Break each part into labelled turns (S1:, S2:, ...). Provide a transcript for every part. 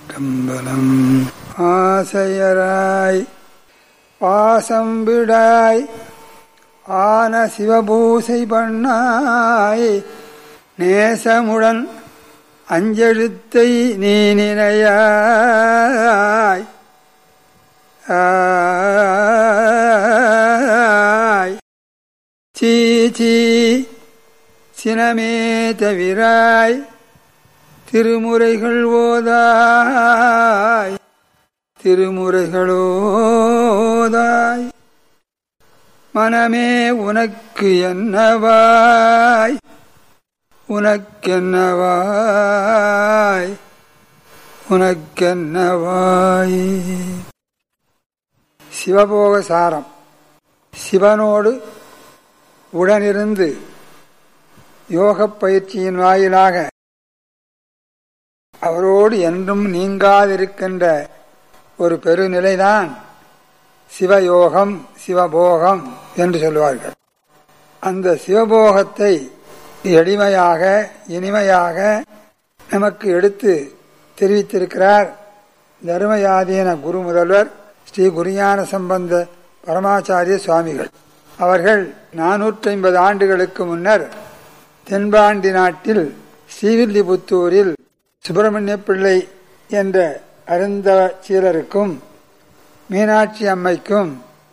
S1: திருச்சிற்றம்பலம். ஆசையராய் பாசம் விடாய் ஆன சிவபூசை பண்ணாய் நேசமுடன் அஞ்செழுத்தை நீ நினையாய் சீச்சி சினமே தவிராய் திருமுறைகள் ஓதாய் திருமுறைகளோதாய் மனமே உனக்கு என்னவாய் உனக்கென்னவாய் உனக்கென்னவாய். சிவபோக சாரம். சிவனோடு உடனிருந்து யோகப் பயிற்சியின் வாயிலாக அவரோடு என்றும் நீங்காதிருக்கின்ற ஒரு பெருநிலைதான் சிவயோகம் சிவபோகம் என்று சொல்வார்கள். அந்த சிவபோகத்தை எளிமையாக இனிமையாக நமக்கு எடுத்து தெரிவித்திருக்கிறார் தர்மயாதீன குரு முதல்வர் ஸ்ரீ குருஞான சம்பந்த பரமாச்சாரிய சுவாமிகள். அவர்கள் 450 ஆண்டுகளுக்கு முன்னர் தென்பாண்டி நாட்டில் ஸ்ரீவில்லிபுத்தூரில் சுப்பிரமணிய பிள்ளை என்ற அருந்தவ சீலருக்கும் மீனாட்சி அம்மைக்கும்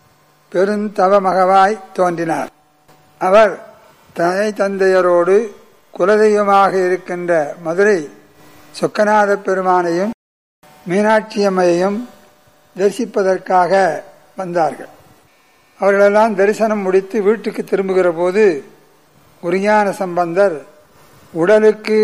S1: பெருந்தவமகவாய் தோன்றினார். அவர் தாய் தந்தையரோடு குலதெய்வமாக இருக்கின்ற மதுரை சொக்கநாத பெருமானையும் மீனாட்சி அம்மையையும் தரிசிப்பதற்காக வந்தார்கள். அவர்களெல்லாம் தரிசனம் முடித்து வீட்டுக்கு திரும்புகிற போது குருஞான சம்பந்தர், உடலுக்கு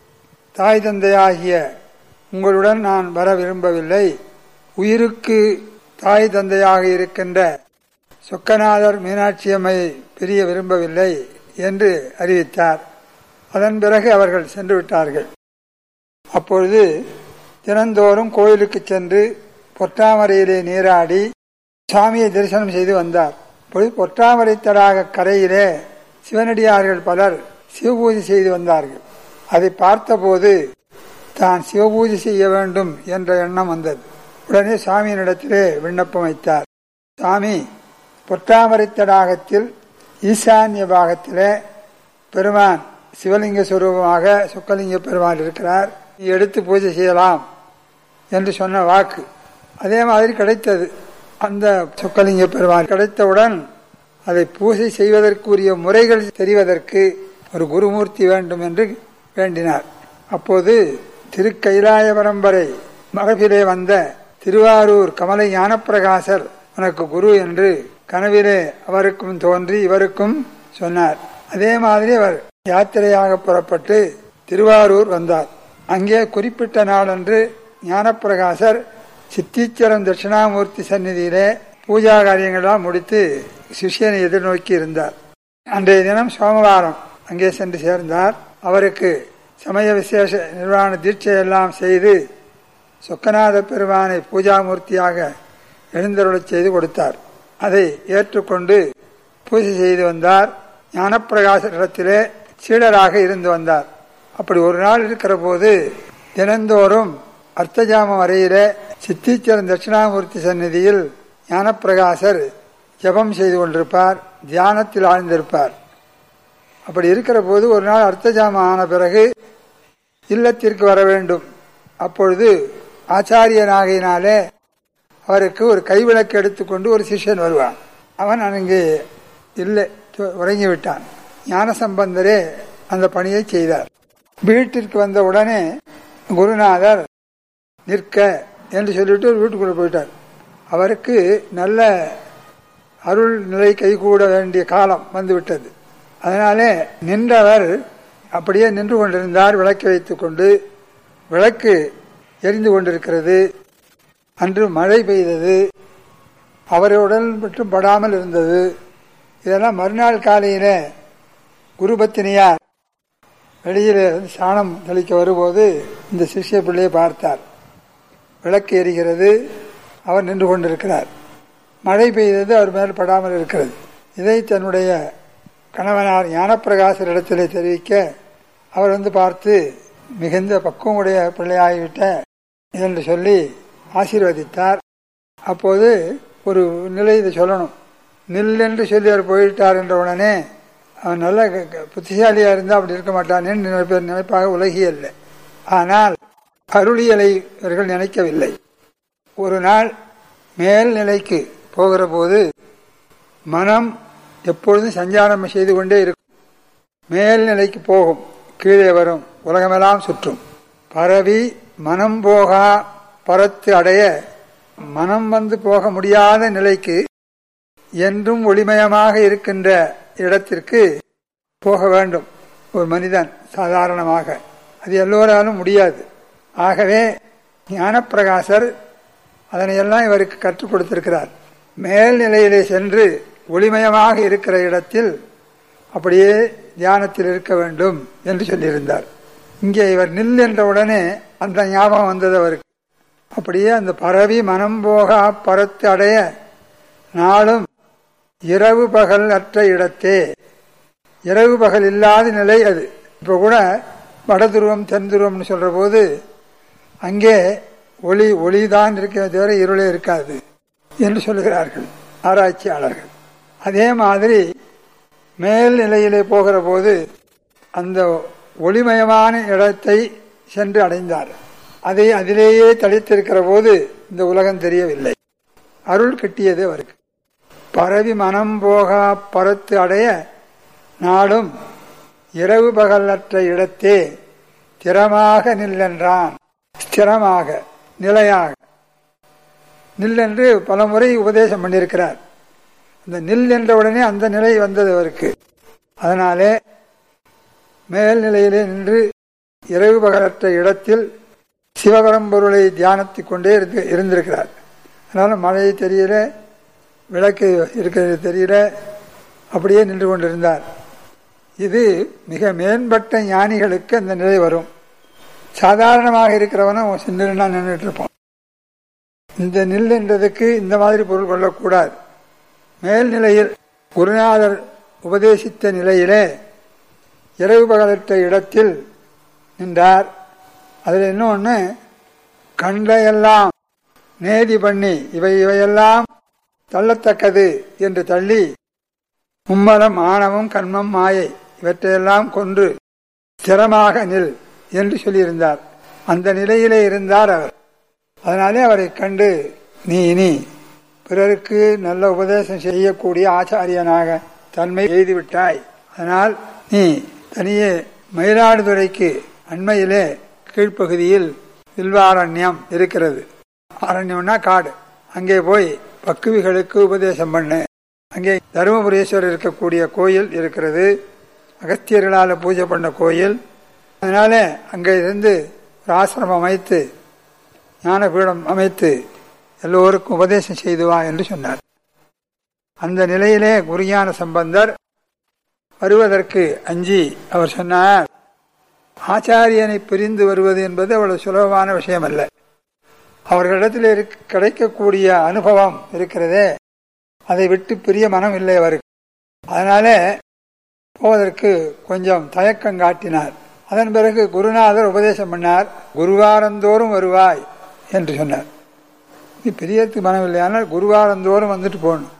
S1: தாய் தந்தையாகிய உங்களுடன் நான் வர விரும்பவில்லை, உயிருக்கு தாய் தந்தையாக இருக்கின்ற சொக்கநாதர் மீனாட்சி அம்மையை பிரிய விரும்பவில்லை என்று அறிவித்தார். அதன் பிறகு அவர்கள் சென்று விட்டார்கள். அப்பொழுது தினந்தோறும் கோயிலுக்கு சென்று பொற்றாமரையிலே நீராடி சுவாமியை தரிசனம் செய்து வந்தார். அப்பொழுது பொற்றாமரை தடாக கரையிலே சிவனடியார்கள் பலர் சிவபூஜை செய்து வந்தார்கள். அதை பார்த்தபோது தான் சிவபூஜை செய்ய வேண்டும் என்ற எண்ணம் வந்தது. உடனே சுவாமியினிடத்திலே விண்ணப்பம் வைத்தார். சுவாமி, பொற்றாமரை தடாகத்தில் ஈசான்ய பாகத்திலே பெருமான் சிவலிங்க சுரூபமாக சொக்கலிங்க பெருமான் இருக்கிறார், நீ எடுத்து பூஜை செய்யலாம் என்று சொன்ன வாக்கு அதே மாதிரி கிடைத்தது. அந்த சொக்கலிங்க பெருமான் கிடைத்தவுடன் அதை பூஜை செய்வதற்குரிய முறைகள் தெரிவதற்கு ஒரு குருமூர்த்தி வேண்டும் என்று வேண்டினார். அப்போது திருக்கைலாய பரம்பரை மரபிலே வந்த திருவாரூர் கமலை ஞானப்பிரகாசர் உனக்கு குரு என்று கனவிலே அவருக்கும் தோன்றி இவருக்கும் சொன்னார். அதே மாதிரி அவர் யாத்திரையாக புறப்பட்டு திருவாரூர் வந்தார். அங்கே குறிப்பிட்ட நாளன்று ஞானப்பிரகாசர் சித்தீச்சரம் தட்சிணாமூர்த்தி சந்நிதியிலே பூஜா காரியங்களாம் முடித்து சிஷ்யனை எதிர்நோக்கி இருந்தார். அன்றைய தினம் சோமவாரம் அங்கே சென்று சேர்ந்தார். அவருக்கு சமய விசேஷ நிர்வாண தீட்சையெல்லாம் செய்து சொக்கநாத பெருமானை பூஜாமூர்த்தியாக எழுந்தருளச் செய்து கொடுத்தார். அதை ஏற்றுக்கொண்டு பூஜை செய்து வந்தார். ஞானப்பிரகாசரிடத்திலே சீடராக இருந்து வந்தார். அப்படி ஒரு நாள் இருக்கிற போது தினந்தோறும் அர்த்தஜாம வரையிலே சித்தீச்சரம் தட்சிணாமூர்த்தி சந்நிதியில் ஞானப்பிரகாசர் ஜபம் செய்து கொண்டிருப்பார், தியானத்தில் ஆழ்ந்திருப்பார். அப்படி இருக்கிற போது ஒரு நாள் அர்த்தஜாம ஆன பிறகு இல்லத்திற்கு வர வேண்டும். அப்பொழுது ஆச்சாரியனாகினாலே அவருக்கு ஒரு கைவிளக்கு எடுத்துக்கொண்டு ஒரு சிஷ்யன் வருவான். அவன் அங்கே இல்லை, உறங்கிவிட்டான். ஞானசம்பந்தரே அந்த பணியை செய்தார். வீட்டிற்கு வந்த உடனே குருநாதர் நிற்க என்று சொல்லிவிட்டு ஒரு வீட்டுக்குள்ள போயிட்டார். அவருக்கு நல்ல அருள் நிலை கைகூட வேண்டிய காலம் வந்துவிட்டது. அதனாலே நின்றவர் அப்படியே நின்று கொண்டிருந்தார். விளக்கு வைத்துக் கொண்டு விளக்கு எரிந்து கொண்டிருக்கிறது. அன்று மழை பெய்தது, அவருடன் மட்டும் படாமல் இருந்தது. இதெல்லாம் மறுநாள் காலையில குருபத்தினியார் வெளியில சாணம் தெளிக்க வரும்போது இந்த சிஷ்ய பிள்ளையை பார்த்தார். விளக்கு எரிகிறது, அவர் நின்று கொண்டிருக்கிறார். மழை பெய்தது, அவர் மேல் படாமல் இருக்கிறது. இதை தன்னுடைய கணவனார் ஞானப்பிரகாசரிடத்திலே தெரிவிக்க அவர் பார்த்து, மிகுந்த பக்குவமுடைய பிள்ளையாகிவிட்ட என்று சொல்லி ஆசீர்வதித்தார். அப்போது ஒரு நிலை இதை சொல்லணும். நில் என்று சொல்லி அவர் போயிட்டார் என்ற உடனே அவன் நல்ல புத்திசாலியாக இருந்தால் அப்படி இருக்க மாட்டானேன்னு நினைப்பாக உலகியல்ல. ஆனால் அருளியலை இவர்கள் நினைக்கவில்லை. ஒரு நாள் மேல்நிலைக்கு போகிற போது மனம் எப்பொழுதும் சஞ்சாரம் செய்து கொண்டே இருக்கும். மேல்நிலைக்கு போகும், கீழே வரும், உலகமெல்லாம் சுற்றும். பரவி மனம் போகா பரத்து அடைய, மனம் வந்து போக முடியாத நிலைக்கு என்றும் ஒளிமயமாக இருக்கின்ற இடத்திற்கு போக வேண்டும் ஒரு மனிதன் சாதாரணமாக. அது எல்லோராலும் முடியாது. ஆகவே ஞானப்பிரகாசர் அதனையெல்லாம் இவருக்கு கற்றுக் கொடுத்திருக்கிறார். மேல்நிலையிலே சென்று ஒளிமயமாக இருக்கிற இடத்தில் அப்படியே தியானத்தில் இருக்க வேண்டும் என்று சொல்லியிருந்தார். இங்கே இவர் நில் என்ற உடனே அந்த ஞாபகம் வந்தது அவருக்கு. அப்படியே அந்த பரவி மனம் போகா பரத்து அடைய நாளும் இரவு பகல் அற்ற இடத்தே, இரவு பகல் இல்லாத நிலை அது. இப்போ கூட வடதுருவம் தென் துருவம்னு சொல்ற போது அங்கே ஒளிதான் இருக்கிற தவிர இருளே இருக்காது என்று சொல்லுகிறார்கள் ஆராய்ச்சியாளர்கள். அதே மாதிரி மேல் நிலையிலே போகிற போது அந்த ஒளிமயமான இடத்தை சென்று அடைந்தார். அதை அதிலேயே தளித்திருக்கிற போது இந்த உலகம் தெரியவில்லை. அருள் கிட்டியது அவருக்கு. பரவி மனம் போகா பரத்து அடைய நாளும் இரவு பகலற்ற இடத்தே திறமாக நில்லென்றான். ஸ்திரமாக, நிலையாக நில்லென்று பல முறை உபதேசம் பண்ணியிருக்கிறார். அந்த நில் என்ற உடனே அந்த நிலை வந்தது அவருக்கு. அதனாலே மேல்நிலையிலே நின்று இரவு பகலற்ற இடத்தில் சிவபரம்பொருளை தியானித்துக் கொண்டே இருந்திருக்கிறார். அதனால மழை தெரியல, விளக்கு இருக்கிறது தெரியல, அப்படியே நின்று கொண்டிருந்தார். இது மிக மேம்பட்ட ஞானிகளுக்கு அந்த நிலை வரும். சாதாரணமாக இருக்கிறவனும் சின்னன்னா நின்றுட்டு இருப்பான். இந்த நில் என்றதுக்கு இந்த மாதிரி பொருள் கொள்ளக்கூடாது. மேல்நிலையில் குருநாதர் உபதேசித்த நிலையிலே இரவு பகலற்ற இடத்தில் நின்றார். அதில் இன்னொன்று, கண்டையெல்லாம் நேதி பண்ணி இவையெல்லாம் தள்ளத்தக்கது என்று தள்ளி மும்மலம் ஆணவம் கண்மம் மாயை இவற்றையெல்லாம் கொன்று ஸ்திரமாக நில் என்று சொல்லியிருந்தார். அந்த நிலையிலே இருந்தார் அவர். அதனாலே அவரை கண்டு நீ இனி பிறருக்கு நல்ல உபதேசம் செய்யக்கூடிய ஆச்சாரியனாக தன்மை எய்துவிட்டாய். அதனால் நீ தனியே மயிலாடுதுறைக்கு அண்மையிலே கீழ்ப்பகுதியில் வில்வாரண்யம் இருக்கிறது. அரண்யம்னா காடு. அங்கே போய் பக்குவிகளுக்கு உபதேசம் பண்ணு. அங்கே தருமபுரீஸ்வரர் இருக்கக்கூடிய கோயில் இருக்கிறது. அகஸ்தியர்களால் பூஜை பண்ண கோயில். அதனால அங்கே இருந்து ஒரு ஆசிரமம் அமைத்து ஞானபீடம் அமைத்து எல்லோருக்கும் உபதேசம் செய்துவா என்று சொன்னார். அந்த நிலையிலே குருஞான சம்பந்தர் வருவதற்கு அஞ்சி அவர் சொன்னார், ஆச்சாரியனை பிரிந்து வருவது என்பது அவ்வளவு சுலபமான விஷயம் அல்ல. அவர்களிடத்தில் கிடைக்கக்கூடிய அனுபவம் இருக்கிறதே, அதை விட்டு பிரிய மனம் இல்லை அவருக்கு. அதனால போவதற்கு கொஞ்சம் தயக்கம் காட்டினார். அதன் பிறகு குருநாதர் உபதேசம் பண்ணார், குருவாரந்தோறும் வருவாய் என்று சொன்னார். நீ பிரியத்துக்கு மனம் இல்லை, ஆனால் குருவாரந்தோறும் வந்துட்டு போகணும்.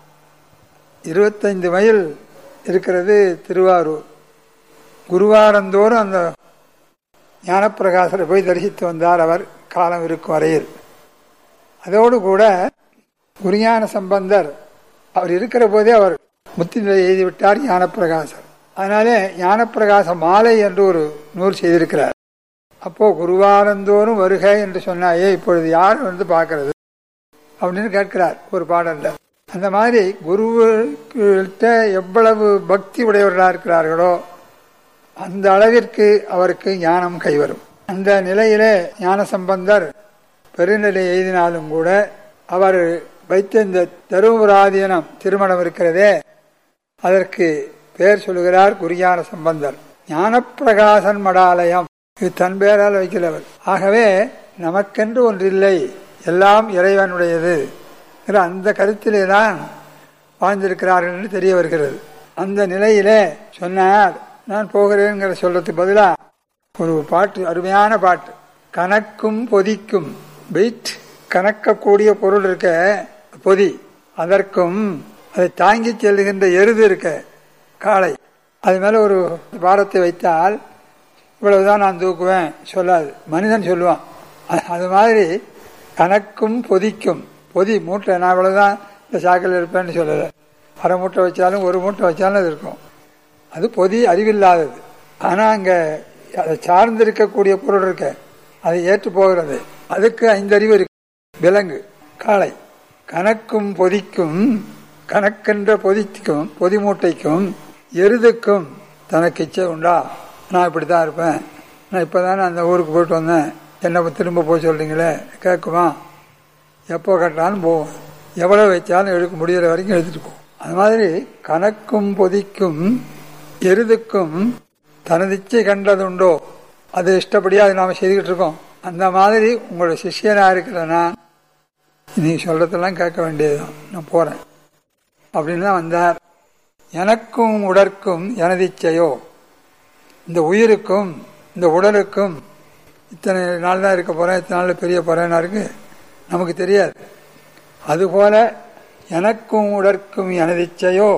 S1: 25 மைல் இருக்கிறது திருவாரூர். குருவாரந்தோறும் அந்த ஞானப்பிரகாசரை போய் தரிசித்து வந்தார் அவர் காலம் இருக்கும் வரையில். அதோடு கூட குருஞான சம்பந்தர் அவர் இருக்கிற போதே அவர் முத்தி நிலை எழுதிவிட்டார் ஞானப்பிரகாசர். அதனாலே ஞானப்பிரகாச மாலை என்று ஒரு நூல் செய்திருக்கிறார். அப்போ குருவாரந்தோறும் வருக என்று சொன்னாயே, இப்பொழுது யார் வந்து பார்க்கறது அப்படின்னு கேட்கிறார் ஒரு பாடல்ல. அந்த மாதிரி குருவிட்ட எவ்வளவு பக்தி உடையவர்களாக இருக்கிறார்களோ அந்த அளவிற்கு அவருக்கு ஞானம் கைவரும். அந்த நிலையிலே ஞான சம்பந்தர் பெருநிலை எழுதினாலும் கூட அவர் வைத்த இந்த தருமபுராதீனம் திருமணம் இருக்கிறதே, அதற்கு பெயர் சொல்லுகிறார் குருஞான சம்பந்தர். ஞானப்பிரகாசன் மடாலயம், இது தன் பெயரால் வைக்கிறவர். ஆகவே நமக்கென்று ஒன்றில்லை, எல்லாம் இறைவனுடையது அந்த கருத்திலே தான் வாழ்ந்திருக்கிறார்கள் என்று தெரிய வருகிறது. அந்த நிலையிலே சொன்னார், நான் போகிறேன் சொல்றதுக்கு பதிலா ஒரு பாட்டு, அருமையான பாட்டு. கனக்கும் பொதிக்கும் வெயிட் கணக்கக்கூடிய பொருள் இருக்க பொதி, அதற்கும் அதை தாங்கி செல்லுகின்ற எருது இருக்க காளை, அது மேல ஒரு பாரத்தை வைத்தால் இவ்வளவுதான் நான் தூக்குவேன் சொல்லாது, மனிதன் சொல்லுவான். அது மாதிரி கணக்கும் பொதிக்கும், பொதி மூட்டை நான் இவ்வளவுதான் இந்த சாக்கில் இருப்பேன்னு சொல்லலை, அரை மூட்டை வச்சாலும் ஒரு மூட்டை வச்சாலும் அது இருக்கும். அது பொதி அறிவில்லாதது. ஆனால் அங்கே அதை சார்ந்திருக்கக்கூடிய பொருள் இருக்க அதை ஏற்று போகிறது, அதுக்கு 5 அறிவு இருக்கு. விலங்கு காளை கணக்கும் பொதிக்கும், கணக்கென்ற பொதிக்கும் பொதி மூட்டைக்கும் எருதுக்கும் தனக்கு இச்சை உண்டா, நான் இப்படித்தான் இருப்பேன், நான் இப்போதானே அந்த ஊருக்கு போயிட்டு வந்தேன், என்ன திரும்ப போய் சொல்றீங்களே கேட்குமா, எப்போ கட்டாலும் போவோம், எவ்வளோ வச்சாலும் எடுக்க முடிகிற வரைக்கும் எடுத்துட்டு போவோம். அது மாதிரி கணக்கும் பொதிக்கும் எருதுக்கும் தனது இச்சை கண்டதுண்டோ, அது இஷ்டப்படியா அது நாம செய்துக்கிட்டு இருக்கோம். அந்த மாதிரி உங்களோட சிஷியனா இருக்கிறனா நீ சொல்றதெல்லாம் கேட்க வேண்டியதுதான், நான் போறேன் அப்படின்னு தான் வந்தார். எனக்கும் உடற்கும் எனது இச்சையோ, இந்த உயிருக்கும் இந்த உடலுக்கும் இத்தனை நாள் தான் இருக்க போறேன், இத்தனை நாள் பெரிய போறேன்னா இருக்கு, நமக்கு தெரியாது. அதுபோல எனக்கும் உடற்கும் எனது இச்சையோ,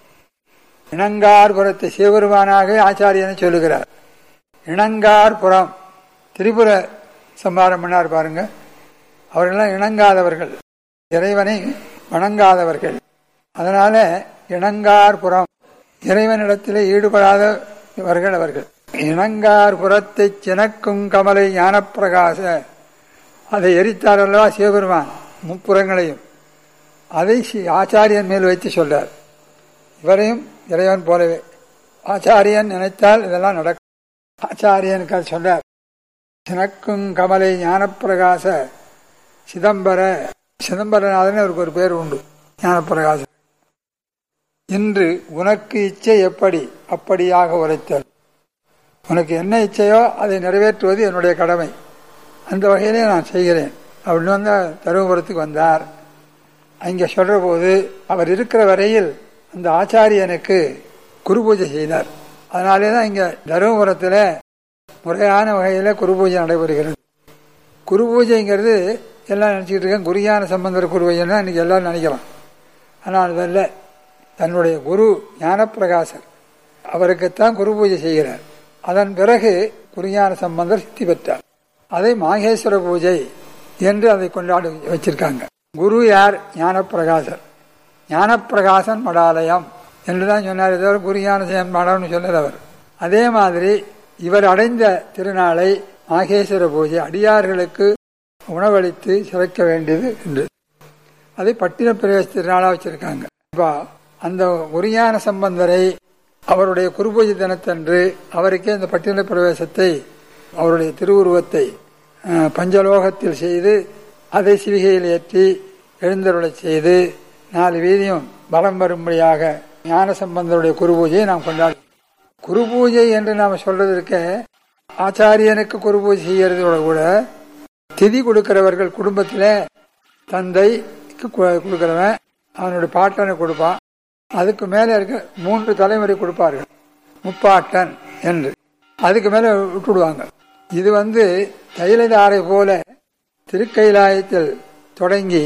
S1: இணங்கார்புறத்தை சிவபெருமானாக ஆச்சாரியனை சொல்லுகிறார். இணங்கார்புறம் திரிபுர சம்ஹாரம் பண்ணார் பாருங்க, அவர்களெல்லாம் இணங்காதவர்கள், இறைவனை வணங்காதவர்கள். அதனால இணங்கார்புறம் இறைவனிடத்திலே ஈடுபடாதவர்கள் அவர்கள். இணங்கார்புறத்தை சினக்கும் கமலை ஞானப்பிரகாச, அதை எரித்தார் அல்லவா சிவபெருமான் முப்புறங்களையும், அதை ஆச்சாரியன் மேல் வைத்து சொல்றார். இவரையும் இறைவன் போலவே ஆச்சாரியன் நினைத்தால் இதெல்லாம் நடக்கும். ஆச்சாரியனுக்கு அது சொல்றார். சினக்கும் கமலை ஞானப்பிரகாச சிதம்பர, சிதம்பரநாதன் அவருக்கு ஒரு பேர் உண்டு, ஞானப்பிரகாச. இன்று உனக்கு இச்சை எப்படி அப்படியாக உரைத்தல், உனக்கு என்ன இச்சையோ அதை நிறைவேற்றுவது என்னுடைய கடமை, அந்த வகையிலே நான் செய்கிறேன் அப்படின்னு வந்த தருமபுரத்துக்கு வந்தார். அங்கே சொல்ற போது அவர் இருக்கிற வரையில் அந்த ஆச்சாரியனுக்கு குரு பூஜை செய்தார். அதனாலே தான் இங்க தருமபுரத்தில் முறையான வகையில குரு பூஜை நடைபெறுகிறது. குரு பூஜைங்கிறது எல்லாம் நினைச்சுக்கிட்டு இருக்கேன், குருஞான சம்பந்தர் குரு பூஜைன்னா இன்னைக்கு எல்லாரும் நினைக்கலாம். ஆனால் அதல்ல, தன்னுடைய குரு ஞானப்பிரகாசர் அவருக்குத்தான் குரு பூஜை செய்கிறார். அதன் பிறகு குருஞான சம்பந்தர் சித்தி பெற்றார். அதை மாகேஸ்வர பூஜை என்று அதை கொண்டாடி வச்சிருக்காங்க. குரு யார்? ஞானப்பிரகாசர். ஞானப்பிரகாசன் மடாலயம் என்றுதான் சொன்னார், ஏதோ குருஞான மடம்னு சொன்னது அவர். அதே மாதிரி இவர் அடைந்த திருநாளை மாகேஸ்வர பூஜை, அடியார்களுக்கு உணவளித்து சிறக்க வேண்டியது என்று அதை பட்டின பிரவேச திருநாளா வச்சிருக்காங்க. இப்போ அந்த குருஞான சம்பந்தரை அவருடைய குருபூஜை தினத்தன்று அவருக்கே அந்த பட்டின பிரவேசத்தை, அவருடைய திருவுருவத்தை பஞ்சலோகத்தில் செய்து அதை சிவிகையில் ஏற்றி எழுந்தருளை செய்து 4 வீதியும் பலம் வரும்படியாக ஞான சம்பந்தருடைய குருபூஜையை நாம் கொண்டாடுவோம். குருபூஜை என்று நாம் சொல்றதற்கு ஆச்சாரியனுக்கு குருபூஜை செய்யறதோட கூட திதி கொடுக்கிறவர்கள் குடும்பத்தில் தந்தைக்கு கொடுக்கிறவன் அவனுடைய பாட்டனை கொடுப்பான், அதுக்கு மேல இருக்க 3 தலைமுறை கொடுப்பார்கள், முப்பாட்டன் என்று. அதுக்கு மேல விட்டுடுவாங்க. இது தைலதாரை போல திருக்கைலாயத்தில் தொடங்கி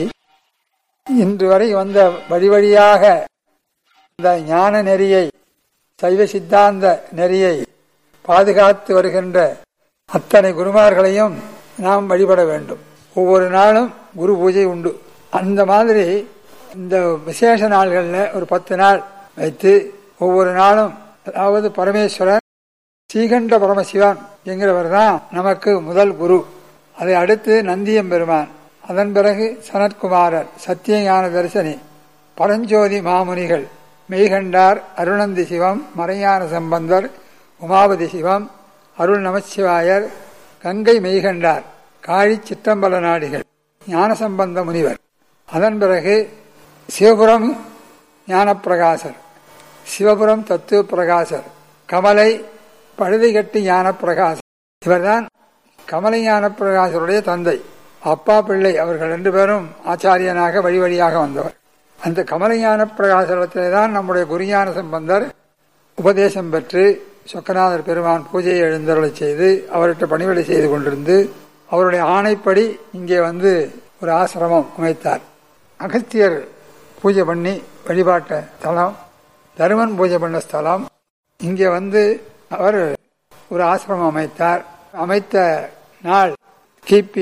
S1: இன்று வரை வந்த வழிவழியாக இந்த ஞான நெறியை, சைவ சித்தாந்த நெறியை பாதுகாத்து வருகின்ற அத்தனை குருமார்களையும் நாம் வழிபட வேண்டும். ஒவ்வொரு நாளும் குரு பூஜை உண்டு. அந்த மாதிரி இந்த விசேஷ நாள்களில் ஒரு 10 நாள் வைத்து ஒவ்வொரு நாளும், அதாவது பரமேஸ்வரன் ஸ்ரீகண்ட பரமசிவன் என்கிறவர் தான் நமக்கு முதல் குரு. அதை அடுத்து நந்தியம் பெருமான், அதன் பிறகு சனத்குமாரர், சத்தியஞான தரிசனி, பரஞ்சோதி மாமுனிகள், மெய்கண்டார், அருணந்தி சிவம், மறைஞான சம்பந்தர், உமாபதி சிவம், அருள் நமச்சிவாயர், கங்கை மெய்கண்டார், காழி சிற்றம்பல நாடிகள், ஞானசம்பந்த முனிவர். அதன் பிறகு சிவபுரம் ஞானப்பிரகாசர், சிவபுரம் தத்துவ பிரகாசர், கமலை பழுதிகட்டி ஞானப்பிரகாசர். இவர்தான் கமலை ஞானப்பிரகாசருடைய தந்தை. அப்பா பிள்ளை அவர்கள் 2 பேரும் ஆச்சாரியனாக வழி வழியாக வந்தவர். அந்த கமலை ஞானப்பிரகாசத்திலே தான் நம்முடைய குருஞான சம்பந்தர் உபதேசம் பெற்று சொக்கநாதர் பெருமான் பூஜையை எழுந்தருளை செய்து அவர்கிட்ட பணிவிடை செய்து கொண்டிருந்து அவருடைய ஆணைப்படி இங்கே வந்து ஒரு ஆசிரமம் அமைத்தார். அகஸ்தியர் பூஜை பண்ணி வழிபாட்ட ஸ்தலம், தருமன் பூஜை பண்ண ஸ்தலம். இங்கே வந்து அவர் ஒரு ஆசிரமம் அமைத்தார். அமைத்த நாள் கிபி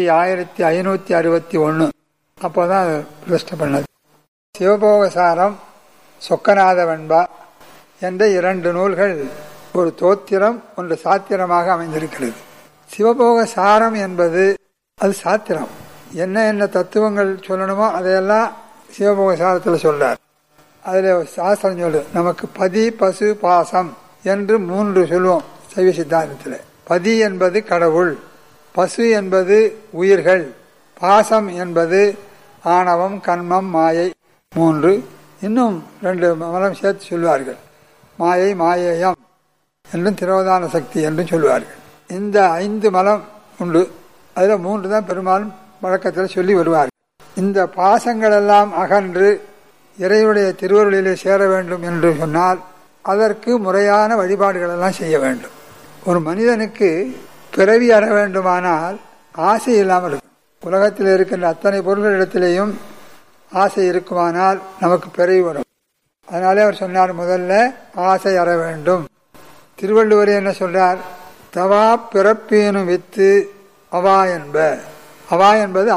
S1: 1561. அப்போதான் பிரதிஷ்டை பண்ணது. சிவபோகசாரம், சொக்கநாத வெண்பா என்ற 2 நூல்கள், ஒரு தோத்திரம் ஒன்று சாத்திரமாக அமைந்திருக்கிறது. சிவபோக சாரம் என்பது அது சாத்திரம். என்ன தத்துவங்கள் சொல்லணுமோ அதையெல்லாம் சிவபோக சாரத்தில் சொல்றார். அதில் சாஸ்திரம் சொல்லு, நமக்கு பதி பசு பாசம் என்று 3 சொல்லுவோம் சைவ சித்தாந்தத்தில். பதி என்பது கடவுள், பசு என்பது உயிர்கள், பாசம் என்பது ஆணவம் கண்மம் மாயை 3. இன்னும் 2 மலம் சேர்த்து சொல்வார்கள். மாயை மாயேயம் என்றும் திரோதான சக்தி என்றும் சொல்வார்கள். இந்த 5 மலம் உண்டு. அதில் 3 தான் பெரும்பாலும் வழக்கத்தில் சொல்லி வருவார்கள். இந்த பாசங்கள் எல்லாம் அகன்று இறைவனுடைய திருவருளிலே சேர வேண்டும் என்று சொன்னால் அதற்கு முறையான வழிபாடுகள் எல்லாம் செய்ய வேண்டும். ஒரு மனிதனுக்கு பிறவி அற வேண்டுமானால் ஆசை இல்லாமல் இருக்கும். உலகத்தில் இருக்கின்ற அத்தனை பொருள்களிடத்திலேயும் ஆசை இருக்குமானால் நமக்கு பிறவி வரும். அதனாலே அவர் சொன்னார், முதல்ல ஆசை அற வேண்டும். திருவள்ளுவர் என்ன சொல்றார்? தவா பிறப்பேனும் வித்து அவா என்ப. அவா என்பது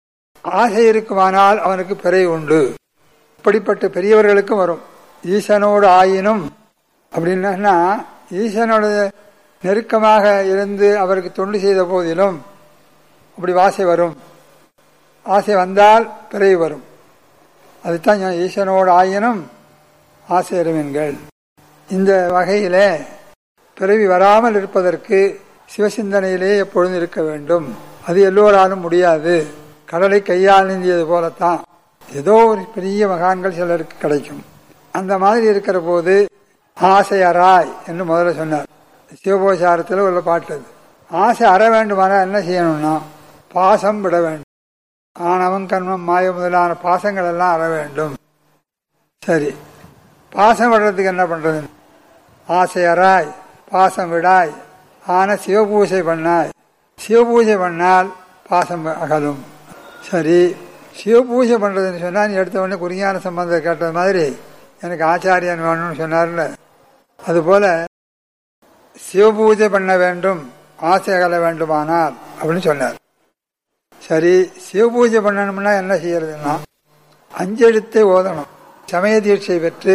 S1: ஆசை இருக்குமானால் அவனுக்கு பிறவி உண்டு. இப்படிப்பட்ட பெரியவர்களுக்கும் வரும். ஈசனோடு ஆயினும் அப்படின்னா, ஈசனோட நெருக்கமாக இருந்து அவருக்கு தொண்டு செய்த போதிலும் அப்படி ஆசை வரும். ஆசை வந்தால் பிறவி வரும். அதுதான் ஈசனோடு ஆயினும் ஆசை அறிவீன்கள். இந்த வகையிலே பிறவி வராமல் இருப்பதற்கு சிவசிந்தனையிலே எப்பொழுதும் இருக்க வேண்டும். அது எல்லோராலும் முடியாது. கடலை கையால் நீந்தியது போலத்தான். ஏதோ ஒரு பெரிய மகான்கள் சிலருக்கு கிடைக்கும். அந்த மாதிரி இருக்கிற போது ஆசை அறாய் என்று முதல்ல சொன்னார். சிவபோசாரத்தில் உள்ள பாட்டு அது. ஆசை அற வேண்டுமானால் என்ன செய்யணும்னா பாசம் விட வேண்டும். ஆணவம் கண்மம் மாய முதலான பாசங்கள் எல்லாம் அற வேண்டும். சரி, பாசம் விடுறதுக்கு என்ன பண்றது? ஆசை அறாய், பாசம் விடாய், ஆன சிவபூஜை பண்ணாய். சிவபூஜை பண்ணால் பாசம் அகலும். சரி, சிவபூஜை பண்றதுன்னு சொன்னா நீ எடுத்த உடனே குறிஞான சம்பந்தம் கேட்டது மாதிரி எனக்கு ஆச்சாரியன் வேணும்னு சொன்னார்ல, அதுபோல சிவபூஜை பண்ண வேண்டும், ஆசை அகல வேண்டுமானால் அப்படின்னு சொன்னார். சரி, சிவபூஜை பண்ணணும்னா என்ன செய்யறதுன்னா 5 எழுத்தை ஓதணும். சமய தீட்சை பெற்று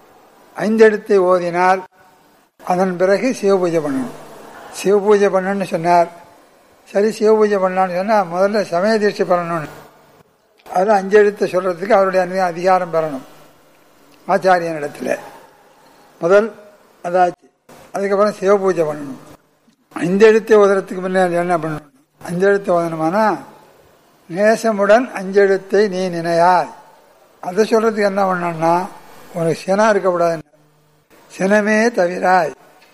S1: 5 எழுத்தை ஓதினால் அதன் பிறகு சிவபூஜை பண்ணணும். சிவபூஜை பண்ணணும்னு சொன்னார். சரி, சிவபூஜை பண்ணலான்னு சொன்னால் முதல்ல சமய தீட்சை பண்ணணும்னு. அது 5 எழுத்தை சொல்றதுக்கு அவருடைய அதிகாரம் பெறணும் ஆச்சாரியன் இடத்துல. முதல் அதாச்சு. அதுக்கப்புறம் சிவபூஜை பண்ணணும். 5 எழுத்தை ஓதுறதுக்கு முன்னாடி என்ன பண்ணணும்? 5 எழுத்தை ஓதணுமானா நேசமுடன் 5 எழுத்தை நீ நினையாய். அதை சொல்றதுக்கு என்ன பண்ணணும்னா உனக்கு சினம் இருக்கக்கூடாது. சினமே தவிராய்.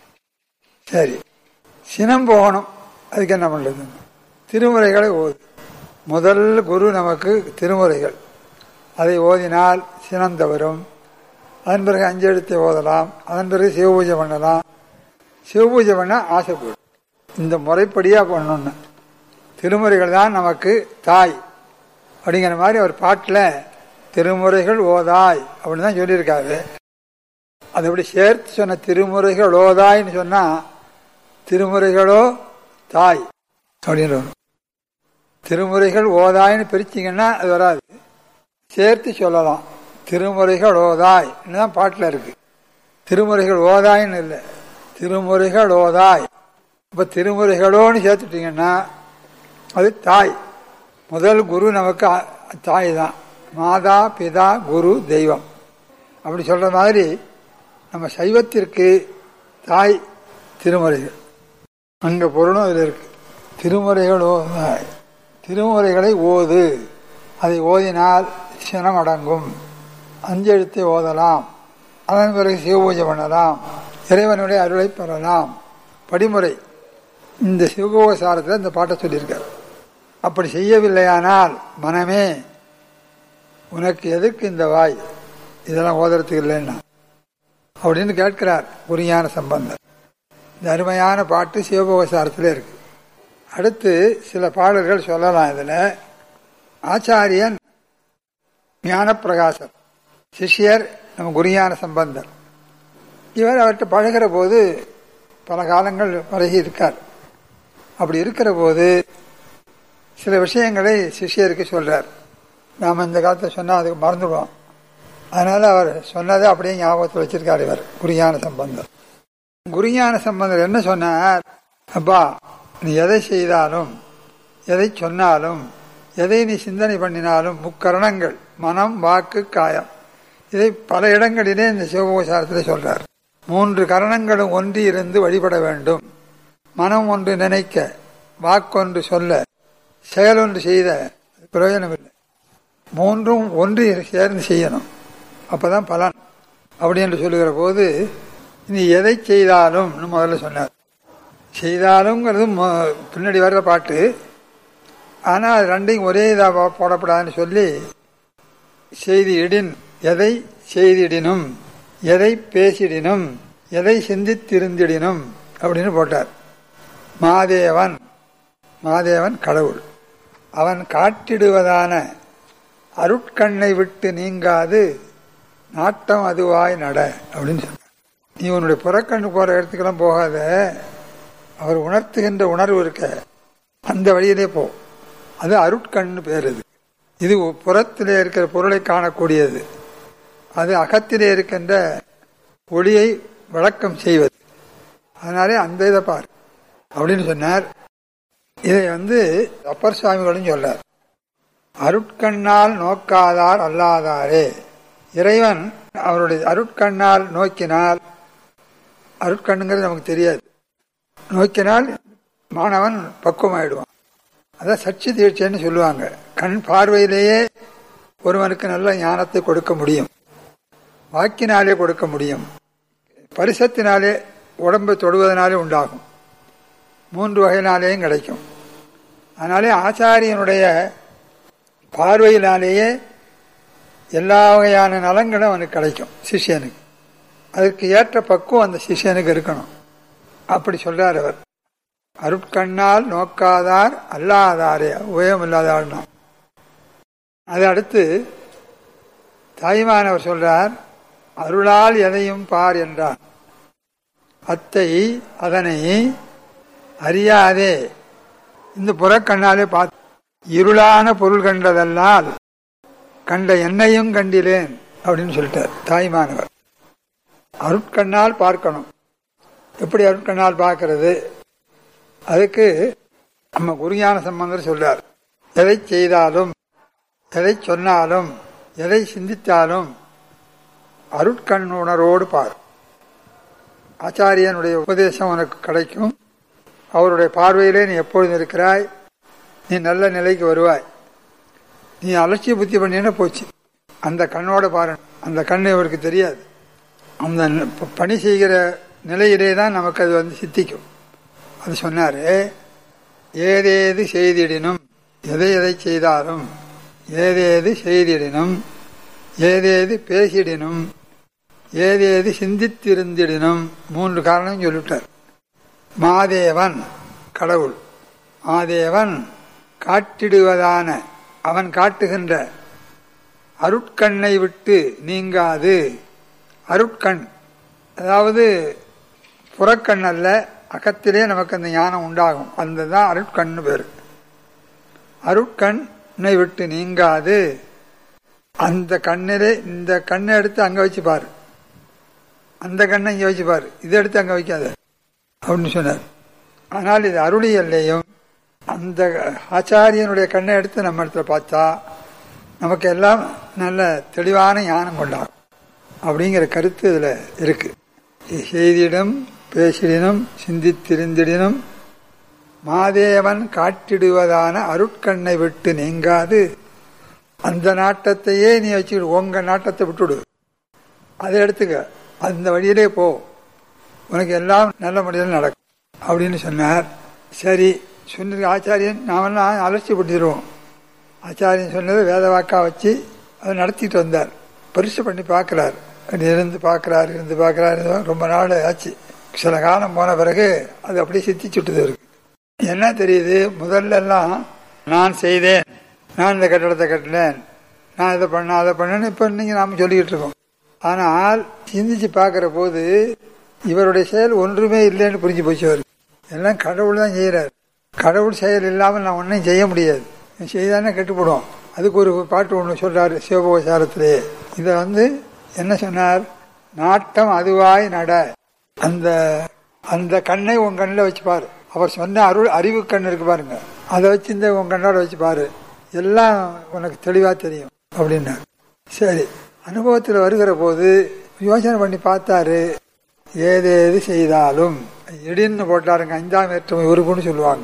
S1: சரி, சினம் போகணும். அதுக்கு என்ன பண்றது? திருமுறைகளை ஓது. முதல் குரு நமக்கு திருமுறைகள். அதை ஓதினால் சினம் தவறும். அதன் பிறகு 5 எழுத்தை ஓதலாம். அதன் பிறகு சிவபூஜை பண்ணலாம். சிவபூஜை பண்ண ஆசைப்படும். இந்த முறைப்படியா பண்ணணும்னு திருமுறைகள் தான் நமக்கு தாய் அப்படிங்கிற மாதிரி ஒரு பாட்டில் திருமுறைகள் ஓதாய் அப்படின்னு தான் சொல்லியிருக்காரு. அது எப்படி சேர்த்து சொன்ன திருமுறைகள் ஓதாய்ன்னு சொன்னா திருமுறைகளோ தாய் அப்படின்னு வரும். திருமுறைகள் ஓதாய்ன்னு பிரிச்சிங்கன்னா அது வராது. சேர்த்து சொல்லலாம். திருமுறைகள் ஓதாய் தான் பாட்டில் இருக்கு. திருமுறைகள் ஓதாய்ன்னு இல்லை, திருமுறைகள் ஓதாய். இப்ப திருமுறைகளோன்னு சேர்த்துட்டீங்கன்னா அது தாய். முதல் குரு நமக்கு தாய் தான். மாதா பிதா குரு தெய்வம் அப்படி சொல்ற மாதிரி நம்ம சைவத்திற்கு தாய் திருமுறைகள். அங்க பொருளும் இதில் இருக்கு. திருமுறைகள் ஓதாய். திருமுறைகளை ஓது. அதை ஓதினால் சினம் அடங்கும். 5 எழுத்தை ஓதலாம். அதன் பிறகு சிவபூஜை பண்ணலாம். இறைவனுடைய அருளை பெறலாம். படிமுறை இந்த சிவகோசாரத்தில் இந்த பாட்டை சொல்லியிருக்கார். அப்படி செய்யவில்லையானால் மனமே உனக்கு எதுக்கு இந்த வாய், இதெல்லாம் ஓதுறதுக்கு இல்லைன்னா அப்படின்னு கேட்கிறார் குறிஞான சம்பந்தர். இந்த அருமையான பாட்டு சிவபோகசாரத்தில் இருக்கு. அடுத்து சில பாடல்கள் சொல்லலாம். இதில் ஆச்சாரியன் ஞானப்பிரகாசர், சிஷ்யர் நம்ம குருஞான சம்பந்தர். இவர் அவர்கிட்ட பழகிற போது பல காலங்கள் பழகி இருக்கார். அப்படி இருக்கிற போது சில விஷயங்களை சிஷ்யருக்கு சொல்றார். நாம் இந்த காலத்தில் சொன்னால் அதுக்கு மறந்துடுவோம். அதனால அவர் சொன்னதை அப்படியே ஞாபகத்தில் வச்சிருக்கார் இவர் குருஞான சம்பந்தர். குருஞான சம்பந்தர் என்ன சொன்னார்? அப்பா, நீ எதை செய்தாலும், எதை சொன்னாலும், எதை நீ சிந்தனை பண்ணினாலும், முக்கரணங்கள் மனம், வாக்கு, காயம், இதை பல இடங்களிலே இந்த சிவபோசாரத்தில் சொல்றார். 3 கரணங்களும் ஒன்றி இருந்து வழிபட வேண்டும். மனம் ஒன்று நினைக்க, வாக்கொன்று சொல்ல, செயலொன்று செய்த பிரயோஜனம் இல்லை. 3ம் ஒன்றி சேர்ந்து செய்யணும், அப்பதான் பலன். அப்படி என்று சொல்லுகிற போது நீ எதை செய்தாலும் முதல்ல சொன்னார். செய்தாலும்ங்கிறது பின்னாடி வர்ற பாட்டு. ஆனால் அது ரெண்டையும் ஒரே இதாக போடப்படாதுன்னு சொல்லி செய்திடின், எதை செய்திடினும், எதை பேசிடினும், எதை சிந்தித்திருந்திடினும் அப்படின்னு போட்டார். மாதேவன், மாதேவன் கடவுள், அவன் காட்டிடுவதான அருட்கண்ணை விட்டு நீங்காது நாட்டம் அதுவாய் நட அப்படின்னு சொன்னார். நீ உன்னுடைய புறக்கண்ணு போற இடத்துக்கெல்லாம் போகாத, அவர் உணர்த்துகின்ற உணர்வு இருக்க அந்த வழியிலே போ. அது அருட்கண்ணு பேர். இது புறத்திலே இருக்கிற பொருளை காணக்கூடியது, அது அகத்திலே இருக்கின்ற ஒளியை விளக்கம் செய்வது. அதனாலே அந்த இதை பார் அப்படின்னு சொன்னார். இதை அப்பர் சுவாமிகளும் சொல்றார். அருட்கண்ணால் நோக்காதார் அல்லாதாரே. இறைவன் அவருடைய அருட்கண்ணால் நோக்கினால், அருட்கண்ணுங்கிறது நமக்கு தெரியாது, நோக்கினால் மாணவன் பக்குவமாயிடுவான். அதான் சச்சி தீட்சைன்னு சொல்லுவாங்க. கண் பார்வையிலேயே ஒருவனுக்கு நல்ல ஞானத்தை கொடுக்க முடியும், வாக்கினாலே கொடுக்க முடியும், பரிசத்தினாலே உடம்பை தொடுவதனாலே உண்டாகும், 3 வகையினாலேயும் கிடைக்கும். அதனாலே ஆச்சாரியனுடைய பார்வையினாலேயே எல்லா வகையான நலங்களும் அவனுக்கு கிடைக்கும் சிஷ்யனுக்கு. அதுக்கு ஏற்ற பக்குவம் அந்த சிஷ்யனுக்கு இருக்கணும். அப்படி சொல்றார் அவர். அருட்கண்ணால் நோக்காதார் அல்லாதாரே, உபயம் இல்லாதார்னா. அது அடுத்து தாய்மானவர் சொல்றார், அருளால் எதையும் பார் என்றார். அத்தை அதனை அறியாதே, இந்த புறக்கண்ணாலே பார்த்து இருளான பொருள் கண்டதல்லால் கண்ட என்னையும் கண்டிலேன் அப்படின்னு சொல்லிட்டார் தாய்மானவர். அருட்கண்ணால் பார்க்கணும். எப்படி அருட்கண்ணால் பார்க்கிறது? அதுக்கு நம்ம குருஞான சம்பந்தர் சொல்றார். எதை செய்தாலும், எதை சொன்னாலும், எதை சிந்தித்தாலும் அருட்கண் உணர்வோடு பார். ஆச்சாரியனுடைய உபதேசம் உனக்கு கிடைக்கும். அவருடைய பார்வையிலே நீ எப்பொழுதும் இருக்கிறாய். நீ நல்ல நிலைக்கு வருவாய். நீ அலட்சிய புத்தி பண்ணினா போச்சு. அந்த கண்ணோட பாரு. அந்த கண்ணு இவருக்கு தெரியாது. அந்த பணி செய்கிற நிலையிலே தான் நமக்கு அது சித்திக்கும். அது சொன்னாரு. ஏதேது செய்திடினும், எதை எதை செய்தாலும், ஏதேது செய்திடினும், ஏதேது பேசிடினும், ஏதேது சிந்தித்திருந்திடினும், 3 காரணம் சொல்லிட்டார். மாதேவன் கடவுள், மாதேவன் காட்டிடுவதான, அவன் காட்டுகின்ற அருட்கண்ணை விட்டு நீங்காது. அருட்கண் அதாவது புறக்கண் அல்ல, அகத்திலே நமக்கு அந்த ஞானம் உண்டாகும். அந்த தான் அருட்கண்ணு பேரு. அருட்கண்ணை விட்டு நீங்காது. அந்த கண்ணிலே இந்த கண்ணை எடுத்து அங்க வச்சு பாரு, அந்த கண்ணை இங்க வச்சு பாரு, இதை எடுத்து அங்க வைக்காத அப்படின்னு சொன்னார். ஆனால் இது அருளியல்லையும் அந்த ஆச்சாரியனுடைய கண்ணை எடுத்து நம்ம இடத்துல பார்த்தா நமக்கு எல்லாம் நல்ல தெளிவான ஞானம் கொண்டாடும் அப்படிங்கிற கருத்து இதுல இருக்கு. செய்திடும் பேசிடினும் சிந்தித்திருந்திடினும் மாதேவன் காட்டிடுவதான அருட்கண்ணை விட்டு நீங்காது. அந்த நாட்டத்தையே நீ வச்சுக்கிடு, உங்க நாட்டத்தை விட்டுடு, அதை எடுத்துக்க, அந்த வழியிலே போ, உனக்கு எல்லாம் நல்ல முறையில் நடக்கும் அப்படின்னு சொன்னார். சரி சொன்னது ஆச்சாரியன், நாமெல்லாம் அலட்சியப்படுத்திடுவோம். ஆச்சாரியன் சொன்னது வேத வாக்கா வச்சு அதை நடத்திட்டு வந்தார். பரிசு பண்ணி பார்க்கிறார். இருந்து பார்க்கிறாரு ரொம்ப நாள் ஆச்சு. சில காலம் போன பிறகு அது அப்படியே சித்திச்சுட்டுது இருக்கு. என்ன தெரியுது? முதல்ல எல்லாம் நான் செய்தேன், நான் இந்த கட்டடத்தை கட்டினேன், நான் இதை பண்ண அதை பண்ணேன்னு இப்போ இன்னைக்கு நாம சொல்லிக்கிட்டு இருக்கோம். ஆனால் சிந்திச்சு பார்க்கிற போது இவருடைய செயல் ஒன்றுமே இல்லைன்னு புரிஞ்சு போச்சு. அவர் எல்லாம் கடவுள் தான் செய்யறாரு. கடவுள் செயல் இல்லாமல் நான் ஒன்றையும் செய்ய முடியாது. செய்தானே கெட்டுப்படும். அதுக்கு ஒரு பாட்டு ஒன்று சொல்றாரு சிவபோசாரத்திலே. இதை என்ன சொன்னார்? நாட்டம் அதுவாய் நட, அந்த அந்த கண்ணை உன் கண்ணில் வச்சு பாரு. அவர் சொன்ன அறிவு கண் இருக்கு பாருங்க, அதை வச்சு இந்த உன் கண்ணோட வச்சு பாரு, எல்லாம் உனக்கு தெளிவா தெரியும் அப்படின்னாரு. சரி, அனுபவத்தில் வருகிற போது யோசனை பண்ணி பார்த்தாரு. ஏதேது செய்தாலும் இடின்னு போட்டாருங்க. 5ஆம் வேற்றுமை உருவுன்னு சொல்லுவாங்க.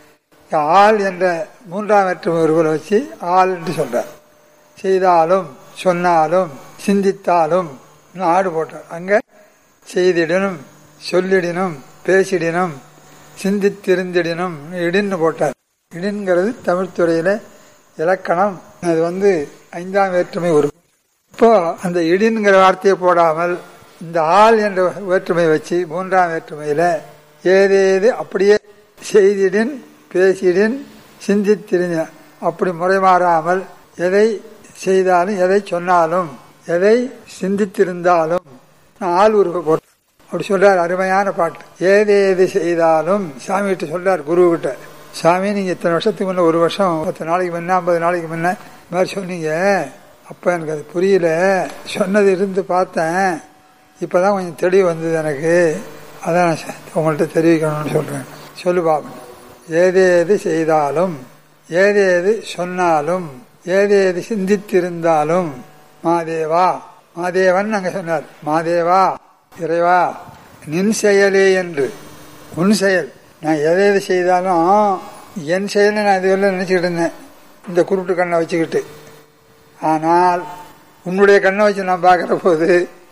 S1: ஆள் என்ற 3ஆம் வேற்றுமை உருவலை வச்சு ஆள் என்று சொல்றார். செய்தாலும் சொன்னாலும் சிந்தித்தாலும் ஆடு போட்டார். அங்க செய்திடனும் சொல்லிடனும் பேசிடனும் சிந்தித்திருந்திடனும் இடின்னு போட்டார். இடின்கிறது தமிழ்துறையில இலக்கணம். அது 5ஆம் வேற்றுமை உருவு. இப்போ அந்த இடின்கிற வார்த்தையை போடாமல் இந்த ஆள் என்ற வேற்றுமை வச்சு 3ஆம் வேற்றுமையில ஏதேது அப்படியே செய்திடின் பேசிடின் சிந்தித்திருந்த அப்படி முறை மாறாமல் எதை செய்தாலும் எதை சொன்னாலும் எதை சிந்தித்திருந்தாலும் ஆள் உருவ போட்ட அப்படி சொல்றார். அருமையான பாட்டு. ஏதேது செய்தாலும் சாமி கிட்ட சொல்றார், குரு கிட்ட. சாமி, நீங்க இத்தனை வருஷத்துக்கு முன்ன, 1 வருஷம் 10 நாளைக்கு முன்ன 50 நாளைக்கு முன்ன இந்த மாதிரி சொன்னீங்க. அப்ப எனக்கு அது புரியல, சொன்னது இருந்து பார்த்தேன், இப்பதான் கொஞ்சம் தெளிவு வந்தது எனக்கு. அதான் உங்கள்கிட்ட தெரிவிக்கணும்னு சொல்றேன். சொல்லு பாபு. ஏதேது செய்தாலும் ஏதேது சொன்னாலும் ஏதேது சிந்தித்திருந்தாலும் மாதேவா, மாதேவன் அங்க சொன்னார். மாதேவா, இறைவா, நின் செயலே என்று. உன் செயல். நான் எதை செய்தாலும் என் செயல் நான் இதுவரை நினைச்சுக்கிட்டு இருந்தேன், இந்த குருட்டு கண்ணை வச்சுக்கிட்டு. ஆனால் உன்னுடைய கண்ணை வச்சு நான் பார்க்கிற போது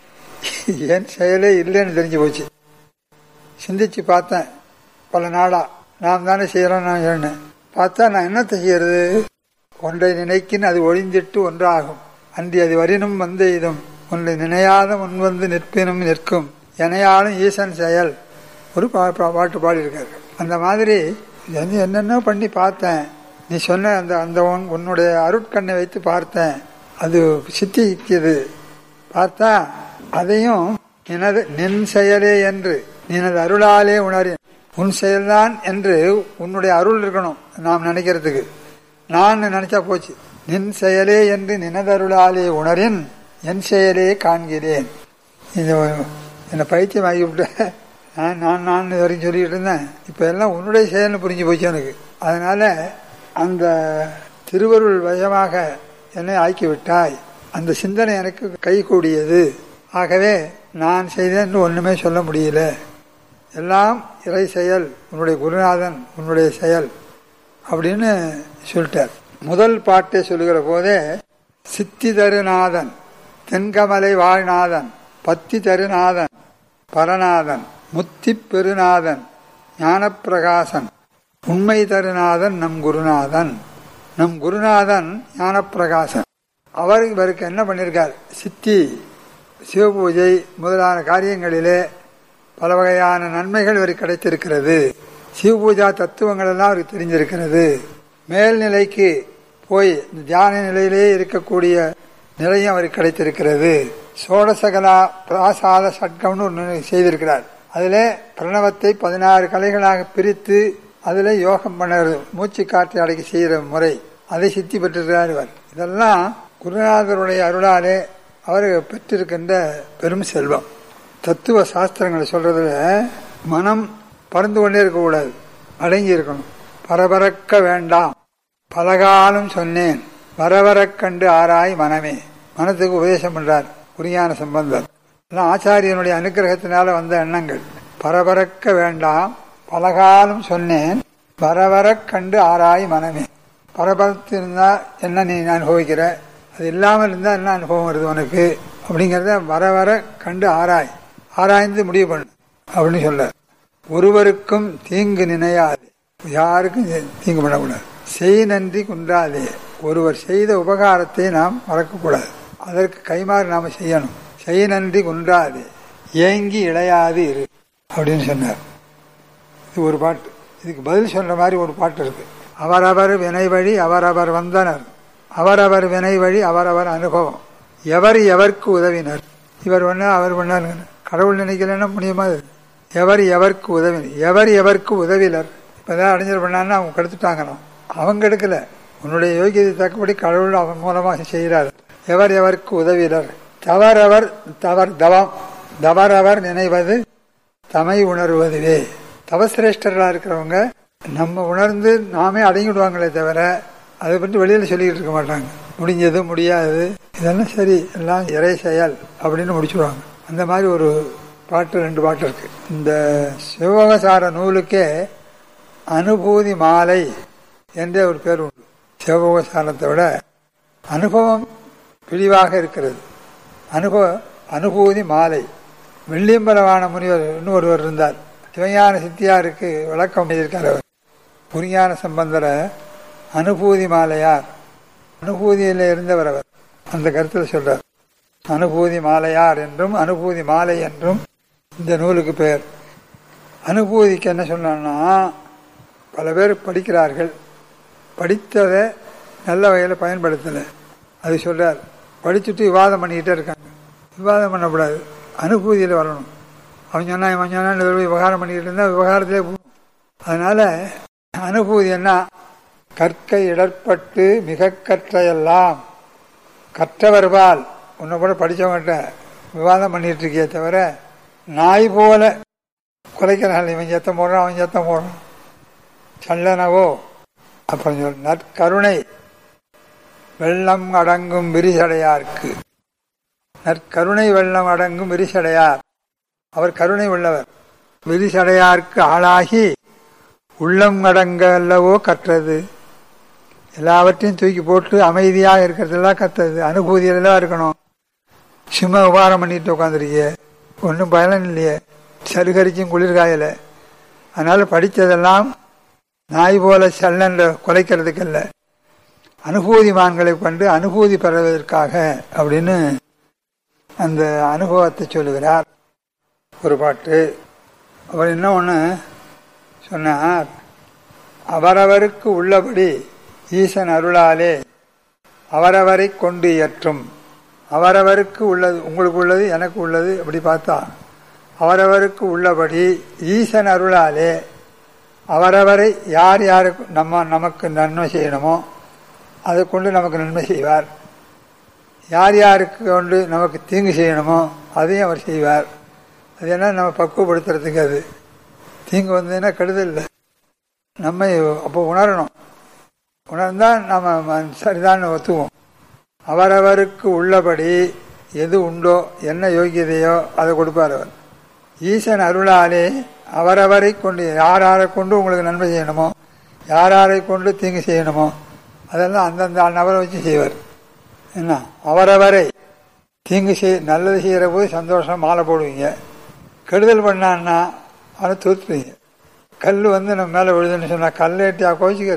S1: என் செயலே இல்லைன்னு தெரிஞ்சு போச்சு. சிந்திச்சு பார்த்தேன் பல நாளா. நாம் தானே செய்யறோம், நான் சொன்னேன். பார்த்தா நான் என்னத்தை செய்யறது? ஒன்றை நினைக்கின் அது ஒழிந்திட்டு ஒன்றாகும், அன்றி அது வரினும் இதும் ஒன்றை நினையாத முன்வந்து நிற்பினும் நிற்கும் எனையாலும் ஈசன் செயல். ஒரு பாட்டு பாடியிருக்காரு. அந்த மாதிரி என்னென்ன பண்ணி பார்த்தேன். நீ சொன்ன அந்த உன்னுடைய அருட்கண்ணை வைத்து பார்த்தேன், அது சித்திக்குது. பார்த்தா அதையும் நின் செயலே என்று நினது அருளாலே உணரேன். உன் செயல்தான் என்று உன்னுடைய அருள் இருக்கணும் நாம் நினைக்கிறதுக்கு. நான் நினைச்சா போச்சு. நின் செயலே என்று நினதருளாலே உணரின் என் செயலே காண்கிறேன். என்னை பைத்தியம் ஆகிவிட்ட. நான் இது வரைக்கும் சொல்லிட்டு இருந்தேன். இப்ப எல்லாம் உன்னுடைய செயல்னு புரிஞ்சு போச்சு எனக்கு. அதனால அந்த திருவருள் வயமாக என்னை ஆக்கிவிட்டாய். அந்த சிந்தனை எனக்கு கை கூடியது. ஆகவே நான் செய்தேன் ஒண்ணுமே சொல்ல முடியல. எல்லாம் இறை செயல், உன்னுடைய குருநாதன் உன்னுடைய செயல் அப்படின்னு சொல்லிட்டார். முதல் பாட்டை சொல்லுகிற போதே சித்தி தருநாதன், தென்கமலை வாழ்நாதன், பத்தி தருநாதன், பரநாதன், முத்தி பெருநாதன், ஞானப்பிரகாசன், உண்மை தருநாதன் நம் குருநாதன். நம் குருநாதன் ஞானப்பிரகாசன். இவருக்கு என்ன பண்ணியிருக்கார்? சித்தி, சிவபூஜை முதலான காரியங்களிலே பல வகையான நன்மைகள் இவருக்கு கிடைத்திருக்கிறது. சிவபூஜா தத்துவங்கள் எல்லாம் அவருக்கு தெரிஞ்சிருக்கிறது. மேல்நிலைக்கு போய் தியான நிலையிலே இருக்கக்கூடிய நிலையும் அவருக்கு கிடைத்திருக்கிறது. சோடசகலா பிராசாத சட்கம்னு ஒன்று செய்திருக்கிறார். அதுல பிரணவத்தை 16 கலைகளாக பிரித்து அதுல யோகம் பண்ணுறது, மூச்சு காற்றை அடக்கி செய்கிற முறை, அதை சித்தி பெற்றிருக்கிறார் இவர். இதெல்லாம் குருநாதருடைய அருளாலே அவர் பெற்றிருக்கின்ற பெரும் செல்வம். தத்துவ சாஸ்திரங்களை சொல்றதுல மனம் பறந்து கொண்டே இருக்கக்கூடாது, அடங்கி இருக்கணும். பரபரக்க வேண்டாம், பலகாலம் சொன்னேன், வரவரக் கண்டு ஆராய் மனமே. மனத்துக்கு உபதேசம் பண்றார் குறியான சம்பந்தர். ஆச்சாரியனுடைய அனுகிரகத்தினால வந்த எண்ணங்கள். பரபரக்க வேண்டாம், பலகாலம் சொன்னேன், வரவரக் கண்டு ஆராய் மனமே. பரபரத்து இருந்தா என்ன நீ அனுபவிக்கிற, அது இல்லாமல் இருந்தா என்ன அனுபவம் வருது உனக்கு அப்படிங்கறத வரவர கண்டு ஆராய்ந்து முடிவு பண்ணு அப்படின்னு சொல்ல. ஒருவருக்கும் தீங்கு நினையாது, யாருக்கும் தீங்கு பண்ணக்கூடாது. செய் நன்றி குன்றாதே, ஒருவர் செய்த உபகாரத்தை நாம் மறக்கக்கூடாது, அதற்கு கைமாறு நாம செய்யணும். செய் நன்றி குன்றாதே, ஏங்கி இழையாது இரு அப்படின்னு சொன்னார். இது ஒரு பாட்டு. இதுக்கு பதில் சொல்ற மாதிரி ஒரு பாட்டு இருக்கு. அவரவர் வினை வழி அவரவர் வந்தனர், அவரவர் வினை வழி அவரவர் அனுபவம், எவர் எவருக்கு உதவினர். இவர் ஒண்ணு அவர் ஒண்ணு, கடவுள் நினைக்கலன்னா முடியுமா? எவர் எவருக்கு உதவினர், எவர் எவருக்கு உதவிலர். இப்பதான் அடைஞ்சல் பண்ணான்னு அவங்க கெடுத்துட்டாங்களாம். அவங்க எடுக்கல, உன்னுடைய யோகியதை தக்கபடி கடவுள் அவன் மூலமாக செய்கிறார். எவர் எவருக்கு உதவிலர். தவறவர் தவம், தவறவர் நினைவது தமை உணர்வதுவே. தவசிரேஷ்டர்களா இருக்கிறவங்க நம்ம உணர்ந்து நாமே அடங்கிடுவாங்களே தவிர அதை பற்றி வெளியில சொல்லிக்கிட்டு இருக்க மாட்டாங்க. முடிஞ்சது முடியாது இதெல்லாம் சரி, எல்லாம் இறை செயல் அப்படின்னு முடிச்சுடுவாங்க. அந்த மாதிரி ஒரு பாட்டு, 2 பாட்டு இருக்கு. இந்த சிவகசார நூலுக்கே அனுபூதி மாலை என்றே ஒரு பேர் உண்டு. சிவகசாரத்தை விட அனுபவம் பிரிவாக இருக்கிறது. அனுபூதி மாலை. வெள்ளியம்பலவான முனிவர் இன்னும் ஒருவர் இருந்தார். சிவஞான சித்தியாருக்கு விளக்கம் எழுதியிருக்கார் அவர். குறிஞான சம்பந்தர அனுபூதி மாலையார், அனுபூதியில இருந்தவர் அவர். அந்த கருத்தில் சொல்றார். அனுபூதி மாலையார் என்றும் அனுபூதி மாலை என்றும் இந்த நூலுக்கு பெயர். அனுபூதிக்கு என்ன சொன்னா, பல பேர் படிக்கிறார்கள், படித்ததை நல்ல வகையில் பயன்படுத்தலை. அது சொல்றார். படிச்சுட்டு விவாதம் பண்ணிக்கிட்டே இருக்காங்க. விவாதம் பண்ணக்கூடாது, அனுபூதியில் வரணும். அவன் சொன்னா இவன் சொன்னா விவகாரம் பண்ணிக்கிட்டு இருந்தா விவகாரத்திலே போகும். அதனால அனுபூதி என்ன, கற்கை இடர்பட்டு மிக கற்றையெல்லாம் கற்றவர்பால். உன்னை கூட படித்தவங்கிட்ட விவாதம் பண்ணிட்டு இருக்கியே தவிர நாய் போல குலைக்கிறாள். இவன் சத்தம் போடுறான், அவன் சத்தம் போடுறான். சல்லனவோ அப்புறம் சொல். நற்கருணை வெள்ளம் அடங்கும் விரிசடையார்க்கு. நற்கருணை வெள்ளம் அடங்கும் விரிசடையார், அவர் கருணை உள்ளவர். விரிசடையார்க்கு ஆளாகி உள்ளம் அடங்க அல்லவோ கற்றது. எல்லாவற்றையும் தூக்கி போட்டு அமைதியாக இருக்கிறதெல்லாம் கற்றது. அனுபூதியெல்லாம் இருக்கணும். சும்மா உபாரம் பண்ணிட்டு உட்காந்துருக்கிய, ஒன்றும் பயன் இல்லையே, சருகரிச்சும் குளிர்காயல. அதனால படித்ததெல்லாம் நாய் போல சல்லன்ற குலைக்கிறதுக்கல்ல, அனுபூதிமான்களை கொண்டு அனுபூதி பெறுவதற்காக அப்படின்னு அந்த அனுபவத்தை சொல்லுகிறார் ஒரு பாட்டு. அவர் இன்னும் ஒன்று சொன்னார். அவரவருக்கு உள்ளபடி ஈசன் அருளாலே அவரவரை கொண்டு இயற்றும். அவரவருக்கு உள்ளது, உங்களுக்கு உள்ளது எனக்கு உள்ளது அப்படி பார்த்தா, அவரவருக்கு உள்ளபடி ஈசன் அருளாலே அவரவரை யார் யாருக்கு நமக்கு நன்மை செய்யணுமோ அதை கொண்டு நமக்கு நன்மை செய்வார். யார் யாருக்கு கொண்டு நமக்கு தீங்கு செய்யணுமோ அதையும் அவர் செய்வார். அது என்ன, நம்ம பக்குவப்படுத்துறதுக்கு. அது தீங்கு வந்ததுன்னா கெடுதல் இல்லை, நம்ம அப்போ உணரணும். உணர்ந்தா நம்ம சரிதான் ஒத்துவோம். அவரவருக்கு உள்ளபடி எது உண்டோ, என்ன யோகியதையோ அதை கொடுப்பார் அவர். ஈசன் அருளாலே அவரவரை கொண்டு, யாரை கொண்டு உங்களுக்கு நன்மை செய்யணுமோ, யாரை கொண்டு தீங்கு செய்யணுமோ அதெல்லாம் அந்தந்த நபரை வச்சு செய்வார். என்ன, அவரவரை தீங்கு நல்லது செய்கிற போது சந்தோஷம் மாலை போடுவீங்க, கெடுதல் பண்ணான்னா அவனை தூத்துவீங்க. கல் நம்ம மேலே விழுதுன்னு சொன்னால் கல்லேட்டியா கோச்சிக்கிறது,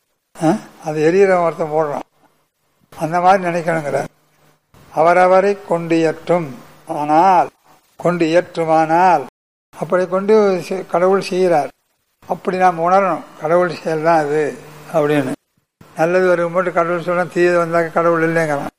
S1: அது எரியறவன் ஒருத்தன் போடுறான். அந்த மாதிரி நினைக்கணுங்கிறார். அவரவரை கொண்டு இயற்றும், ஆனால் கொண்டு இயற்றுமானால் அப்படி கொண்டு கடவுள் செய்கிறார். அப்படி நாம் உணரணும், கடவுள் செயல் தான் அது அப்படின்னு. நல்லது வரும் போட்டு கடவுள் சொல்ல, தீயது வந்தாக்க கடவுள் இல்லைங்கிறான்.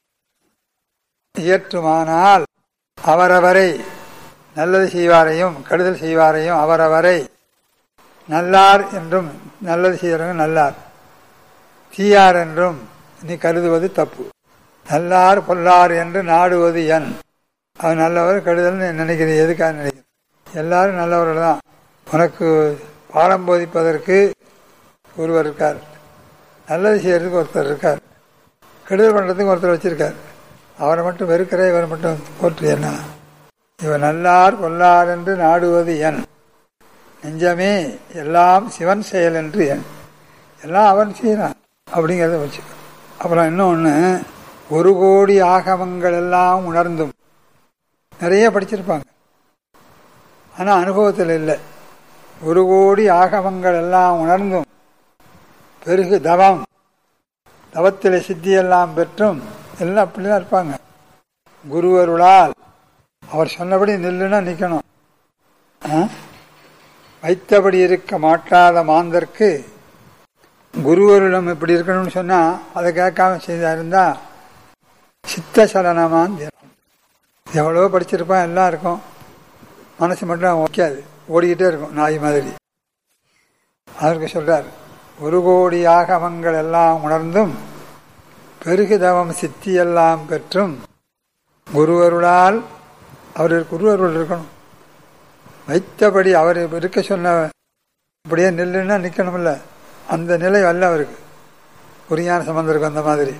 S1: இயற்றுமானால் அவரவரை, நல்லது செய்வாரையும் கெடுதல் செய்வாரையும் அவரவரை நல்லார் என்றும், நல்லது செய்வாரையும் நல்லார், தீயார் என்றும் நீ கருதுவது தப்பு. நல்லார் பொல்லார் என்று நாடுவது என். அவன் நல்லவர் கெடுதல் நினைக்கிறேன், எதுக்காக நினைக்கிறேன்? எல்லாரும் நல்லவர்கள் தான். உனக்கு பாடம் போதிப்பதற்கு ஒருவர் இருக்கார், நல்லது செய்யறதுக்கு ஒருத்தர் இருக்கார், கெடுதல் பண்றதுக்கு ஒருத்தர் வச்சிருக்கார். அவரை மட்டும் வெறுக்கிற, இவரை மட்டும் போற்று என்ன? இவன் நல்லார் பொல்லார் என்று நாடுவது என். நெஞ்சமே எல்லாம் சிவன் செயல் என்று என். எல்லாம் அவன் செய்யறான் அப்படிங்கிறத வச்சுக்க. அப்புறம் இன்னொன்று, 1 கோடி ஆகமங்கள் எல்லாம் உணர்ந்தும். நிறைய படிச்சிருப்பாங்க, ஆனால் அனுபவத்தில் இல்லை. 1 கோடி ஆகமங்கள் எல்லாம் உணர்ந்தும் பெருகு தவம், தவத்தில் சித்தியெல்லாம் பெற்றும் எல்லாம் அப்படிதான் இருப்பாங்க. குருவருளால் அவர் சொன்னபடி நில்லுன்னா நிற்கணும். வைத்தபடி இருக்க மாட்டாத மாந்தர்க்கு குருவருடம் இப்படி இருக்கணும்னு சொன்னா அதை கேட்காம செய்தா இருந்தா சித்த சலனமான் எவ்வளவோ படிச்சிருப்பான், எல்லாம் இருக்கும், மனசு மட்டும் வைக்காது, ஓடிக்கிட்டே இருக்கும் நாய் மாதிரி. அதற்கு சொல்றார், 1 கோடி ஆகமங்கள் எல்லாம் உணர்ந்தும் பெருகுதவம் சித்தியெல்லாம் பெற்றும் குருவருளால், அவருக்கு குருவருள் இருக்கணும். வைத்தபடி அவர் இருக்க சொன்ன அப்படியே நில்லுன்னா நிற்கணும்ல, அந்த நிலை அல்ல அவருக்கு. குறியான சம்பந்தருக்கு அந்த மாதிரி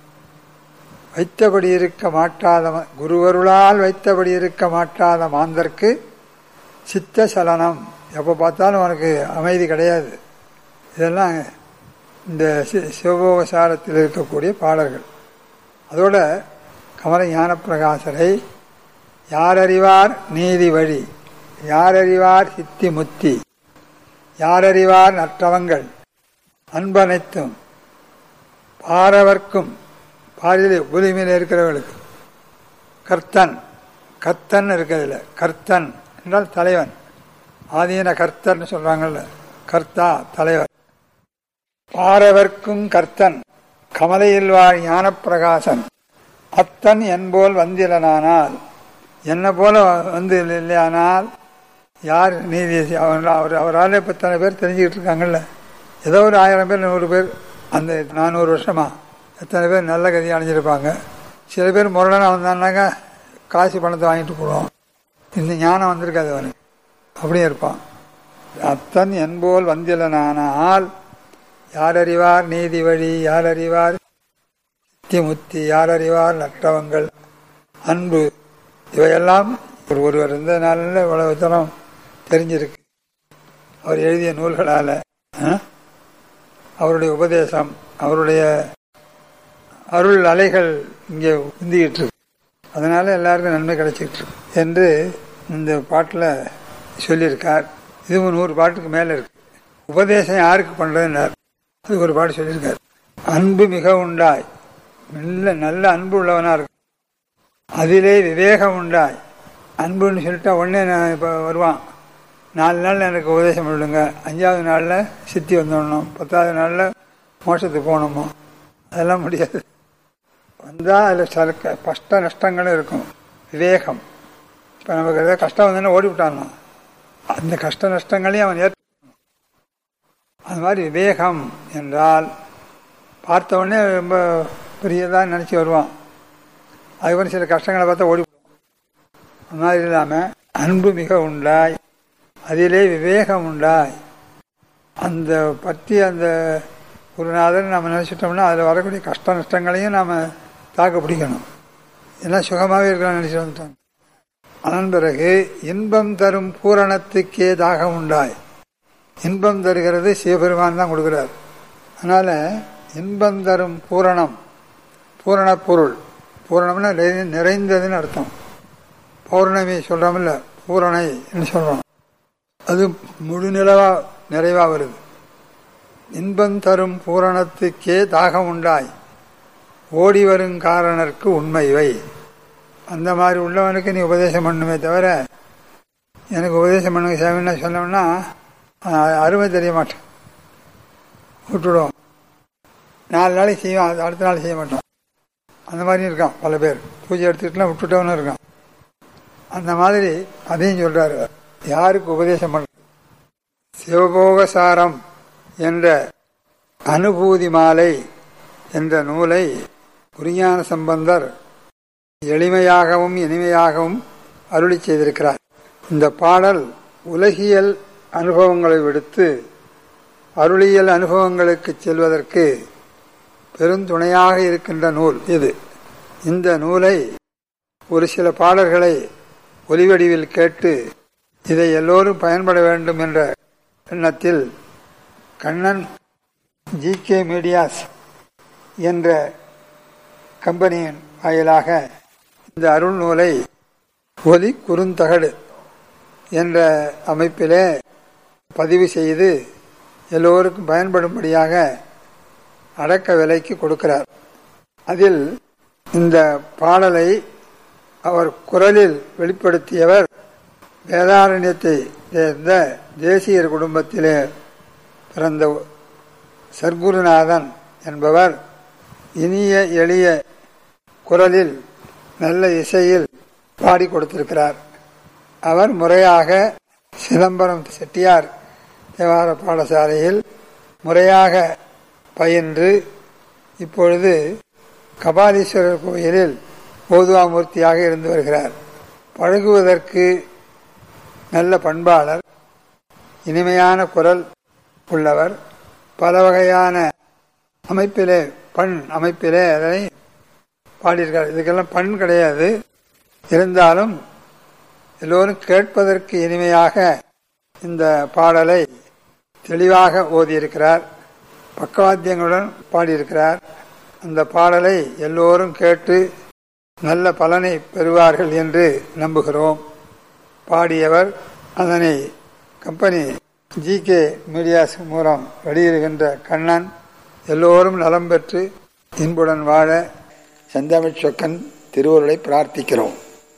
S1: வைத்தபடி இருக்க மாட்டாத குருவருளால் வைத்தபடி இருக்க மாட்டாத மாந்தர்க்கு சித்த சலனம், எப்போ பார்த்தாலும் அவனுக்கு அமைதி கிடையாது. இதெல்லாம் இந்த சிவபோகசாரத்தில் இருக்கக்கூடிய பாடல்கள். அதோட கமல ஞானப்பிரகாசரை யாரறிவார் நீதி வழி, யாரறிவார் சித்தி முத்தி, யாரறிவார் நற்றவங்கள் அன்பனைத்தும் பாரவர்க்கும், பாரிலே பூமியில் இருக்கிறவர்களுக்கு கர்த்தன், கர்த்தன் இருக்கிறதுல கர்த்தன் என்றால் தலைவன், ஆதீன கர்த்தர்னு சொல்றாங்கல்ல, கர்த்தா தலைவர். பாரவர்க்கும் கர்த்தன் கமலையில் வாழ் ஞானப்பிரகாசன் அத்தன் என்போல் வந்திலனானால், என்ன போல வந்து இல்லையானால் யார் நீதி? அவரால் இப்போ இத்தனை பேர் தெரிஞ்சுக்கிட்டு இருக்காங்கல்ல, ஏதோ ஒரு 1000 பேர் 100 பேர், அந்த 400 வருஷமா எத்தனை பேர் நல்ல கதியை அடைஞ்சிருப்பாங்க. சில பேர் முரடனா வந்தான்னாக்கா காசு பணத்தை வாங்கிட்டு போடுவோம், இந்த ஞானம் வந்திருக்காது அவனுக்கு, அப்படியே இருப்பான். அத்தன் என்போல் வந்திலனானால் யார் அறிவார் நீதி வழி, யார் அறிவார் சித்தி முத்தி, யார் அறிவார் நற்றவங்கள் அன்பு, இவையெல்லாம் ஒருவர் இருந்ததுனால இவ்வளவு தரம் தெரிஞ்சிருக்கு. அவர் எழுதிய நூல்களால, அவருடைய உபதேசம், அவருடைய அருள் அலைகள் இங்கே உந்திக்கிட்டு இருக்கு, அதனால எல்லாருக்கும் நன்மை கிடைச்சிட்டு இருக்கு என்று இந்த பாட்டில் சொல்லியிருக்கார். இது 100 பாட்டுக்கு மேல இருக்கு. உபதேசம் யாருக்கு பண்றதுன்னார், அது ஒரு பாட்டு சொல்லியிருக்கார். அன்பு மிக உண்டாய், நல்ல அன்பு உள்ளவனா இருக்கு, அதிலே விவேகம் உண்டாய். அன்புன்னு சொல்லிட்டா உடனே நான் இப்போ வருவான், 4 நாள் எனக்கு உபதேசம் பண்ணுங்க, 5வது நாளில் சித்தி வந்துடணும், 10வது நாளில் மோட்சத்துக்கு போகணுமோ, அதெல்லாம் முடியாது. வந்தால் அதில் சில கஷ்ட நஷ்டங்களும் இருக்கும். விவேகம், இப்போ நமக்கு ஏதாவது கஷ்டம் வந்தோன்னா ஓடிவிட்டான்னா அந்த கஷ்ட நஷ்டங்களையும் அவன் ஏற்கணும். அது மாதிரி விவேகம் என்றால் பார்த்த உடனே ரொம்ப பெரியதாக நினச்சி வருவான், அதுக்கப்புறம் சில கஷ்டங்களை பார்த்தா ஓடிவிடுவோம். அது மாதிரி இல்லாமல் அன்பு மிக உண்டாய், அதிலே விவேகம் உண்டாய், அந்த பற்றி அந்த குருநாதர் நம்ம நினச்சிட்டோம்னா அதில் வரக்கூடிய கஷ்ட நஷ்டங்களையும் நாம் தாக்கு பிடிக்கணும், எல்லாம் சுகமாகவே இருக்கலாம்னு நினச்சிட்டு வந்துட்டோம். அதன் பிறகு இன்பம் தரும் பூரணத்துக்கே தாகம் உண்டாய். இன்பம் தருகிறது சிவபெருமான் தான் கொடுக்கிறார். அதனால் இன்பம் தரும் பூரணம், பூரண பொருள், பூரணம்னா நிறைந்ததுன்னு அர்த்தம். பௌர்ணமி சொல்கிறோம்ல, பூரணை என்று சொல்கிறோம், அது முழு நிறைவா வருது. இன்பம் தரும் பூரணத்துக்கே தாகம் உண்டாய், ஓடி வரும் காரணருக்கு உண்மைவை. அந்த மாதிரி உள்ளவனுக்கு நீ உபதேசம் பண்ணுமே தவிர, எனக்கு உபதேசம் பண்ணுங்க சேவன்னா சொன்னோம்னா அருமை தெரிய மாட்டேன், விட்டுடுவோம். 4 நாளைக்கு செய்வான், அடுத்த நாள் செய்ய மாட்டான். அந்த மாதிரி இருக்கான் பல பேர், பூஜை எடுத்துக்கிட்டுலாம் விட்டுட்டவனும் இருக்கான். அந்த மாதிரி அதையும் சொல்றாரு. யாருக்கு உபதேசம் பண்ற? சிவபோகசாரம் என்ற அனுபூதி மாலை என்ற நூலை குறிஞான சம்பந்தர் எளிமையாகவும் இனிமையாகவும் அருளி செய்திருக்கிறார். இந்த பாடல் உலகியல் அனுபவங்களை விடுத்து அருளியல் அனுபவங்களுக்கு செல்வதற்கு பெருந்துணையாக இருக்கின்ற நூல் இது. இந்த நூலை ஒரு சில பாடல்களை ஒலிவடிவில் கேட்டு இதை எல்லோரும் பயன்பட வேண்டும் என்ற எண்ணத்தில் கண்ணன் GK மீடியாஸ் என்ற கம்பெனியின் வாயிலாக இந்த அருள் நூலை ஒலி குறுந்தகடு என்ற அமைப்பிலே பதிவு செய்து எல்லோருக்கும் பயன்படும்படியாக அடக்க விலைக்கு கொடுக்கிறார். அதில் இந்த பாடலை அவர் குரலில் வெளிப்படுத்தியவர் வேதாரண்யத்தை சேர்ந்த தேசியர் குடும்பத்திலே பிறந்த சர்க்குருநாதன் என்பவர் இனிய எளிய குரலில் நல்ல இசையில் பாடி கொடுத்திருக்கிறார். அவர் முறையாக சிதம்பரம் செட்டியார் தேவார பாடசாலையில் முறையாக பயின்று இப்பொழுது கபாலீஸ்வரர் கோயிலில் ஓதுவாமூர்த்தியாக இருந்து வருகிறார். பழகுவதற்கு நல்ல பண்பாளர், இனிமையான குரல் உள்ளவர். பல வகையான அமைப்பிலே பண் அமைப்பிலே அதனை பாடியிருக்கார். இதுக்கெல்லாம் பண் கிடையாது, இருந்தாலும் எல்லோரும் கேட்பதற்கு இனிமையாக இந்த பாடலை தெளிவாக ஓதியிருக்கிறார். பக்கவாத்தியங்களுடன் பாடியிருக்கிறார். அந்த பாடலை எல்லோரும் கேட்டு நல்ல பலனை பெறுவார்கள் என்று நம்புகிறோம். பாடியவர் அதனை கம்பெனி GK மீடியாஸ் மூலம் வெளியிடுகின்ற கண்ணன். எல்லோரும் நலம் பெற்று இன்புடன் வாழ செந்தமிழ் சொக்கன் திருவருளை பிரார்த்திக்கிறோம்.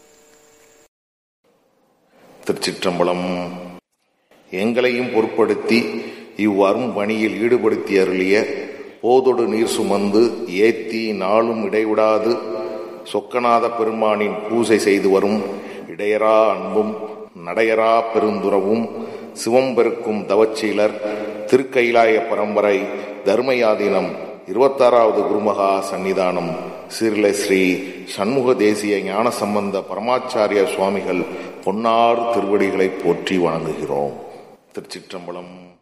S2: திருச்சிற்றம்பலம். எங்களையும் பொருட்படுத்தி இவ்வரும் பணியில் ஈடுபடுத்தி அருளிய போதொடு நீர் சுமந்து ஏத்தி நாளும் இடைவிடாது சொக்கநாத பெருமானின் பூசை செய்து வரும் இடையரா அன்பும் நடையரா பெருந்துறவும் சிவம்பெருக்கும் தவச்சீலர் திருக்கைலாய பரம்பரை தர்மயாதீனம் 26வது குருமகா சன்னிதானம் சீர்ல ஸ்ரீ சண்முக தேசிய ஞான சம்பந்த பரமாச்சாரிய சுவாமிகள் பொன்னார் திருவடிகளை போற்றி வணங்குகிறோம். திருச்சிற்றம்பலம்.